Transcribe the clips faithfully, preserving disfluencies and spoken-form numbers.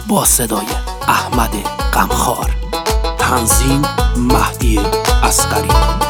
با صدای احمد غمخوار، تنظیم مهدی عسقری.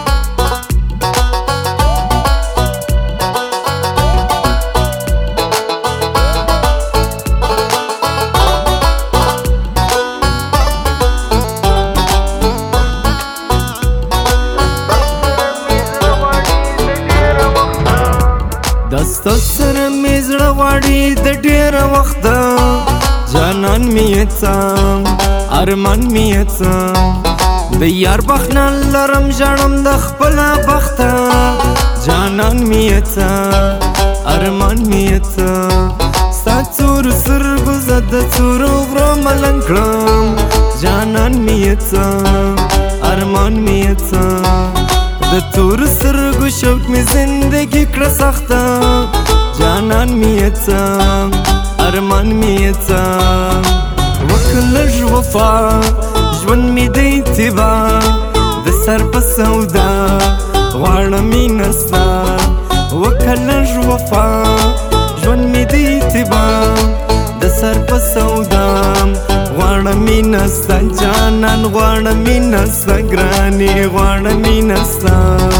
دستا سره می زړه غواړي د ډېره وخته، جانان می یې څه ارمان می یې څه، د یار بخښنه لرم ژاړم د خپله بخته، جانان می یې څه ارمان می یې څه، ستا څورو سترګو زه د څورو غرو ملنګ کړم، جانان می یې څه ارمان می یې څه، د تورو سترګو شوق می زندگی کړه سخته، جانان می یې څه ارمان می یې څه، وکړه لږ وفا ژوند می دی تبا، د سر په سودا غواړم مینه ستا، وکړه لږ وفا ژوند می دی تبا، د سر په سودا غواړم مینه ستا، جانان غواړم مینه ستا، ګرانې غواړم مینه ستا.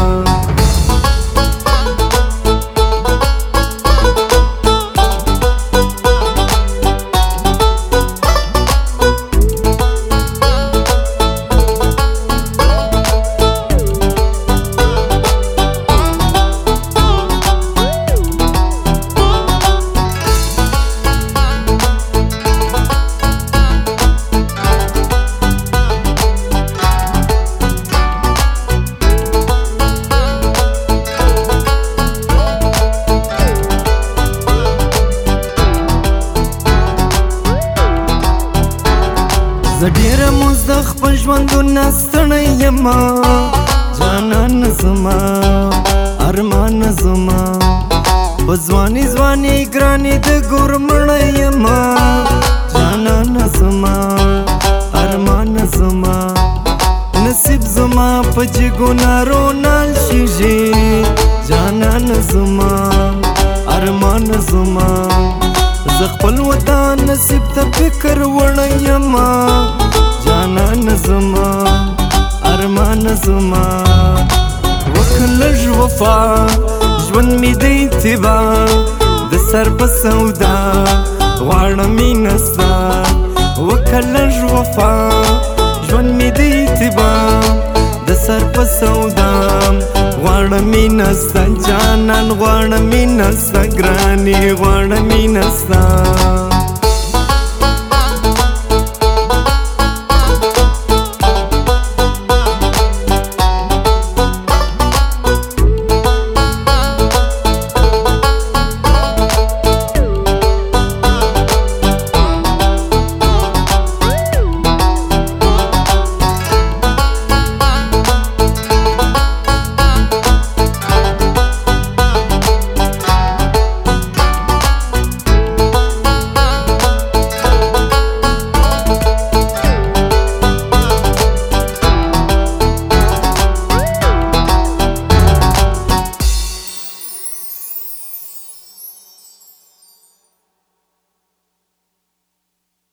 زه ډېره موز د خپل ژوندونه ستړی یمه، جانان زما ارمان زما، په ځواني ځواني ګرانې د ګور مړی یمه، جانان زما ارمان زما، نصیب زما په جګو نارو نال شیږي، جانان زما ارمان زما، زه خپل وطن نصیب ته فکر وړی یمه، جانان زما ارمان زما، وکړه لږ وفا ژوند می دی تبا، د سر په سودا غواړم مینه ستا، وکړه لږ وفا ژوند می دی تبا، د سر په سودا غواړم مینه ستا، جانان غواړم مینه ستا، ګرانې غواړم مینه ستا.